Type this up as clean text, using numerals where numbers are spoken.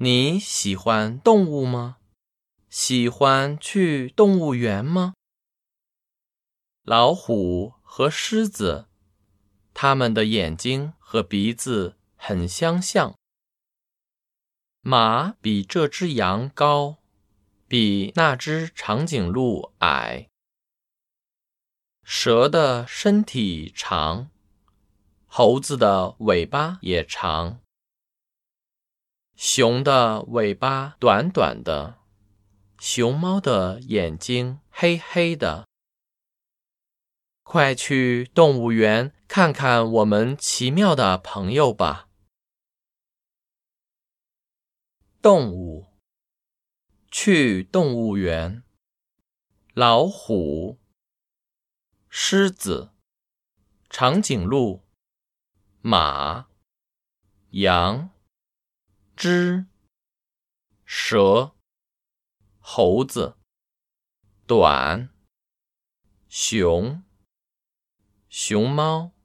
你喜欢动物吗？喜欢去动物园吗？老虎和狮子，它们的眼睛和鼻子很相像。马比这只羊高，比那只长颈鹿矮。蛇的身体长，猴子的尾巴也长。熊的尾巴短短的，熊猫的眼睛黑黑的。快去动物园看看我们奇妙的朋友吧。动物，去动物园。老虎、狮子、长颈鹿、马、羊、只、蛇、猴子、短、熊、熊猫、